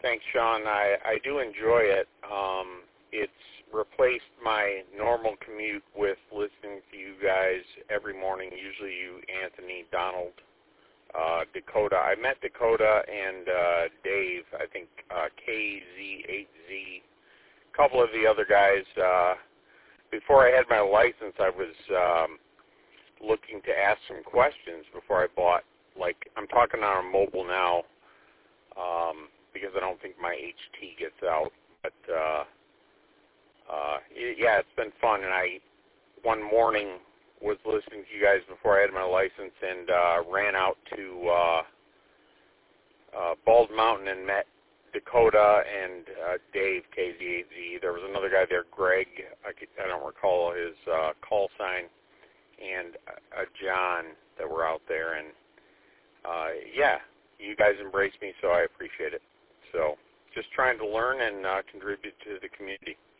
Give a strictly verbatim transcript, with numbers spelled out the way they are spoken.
Thanks, Sean. I, I do enjoy it. Um, it's replaced my normal commute with listening to you guys every morning, usually you, Anthony, Donald, uh, Dakota. I met Dakota and uh, Dave, I think uh, K Z eight Z, a couple of the other guys. Uh, before I had my license, I was um, looking to ask some questions before I bought, like, I'm talking on a mobile now, um, because I don't think my H T gets out. But, uh, uh, it, yeah, it's been fun. And I, one morning, was listening to you guys before I had my license and uh, ran out to uh, uh, Bald Mountain and met Dakota and uh, Dave, K Z eight Z. There was another guy there, Greg. I, could, I don't recall his uh, call sign. And uh, John that were out there. And, uh, yeah, you guys embraced me, so I appreciate it. So just trying to learn and uh, contribute to the community.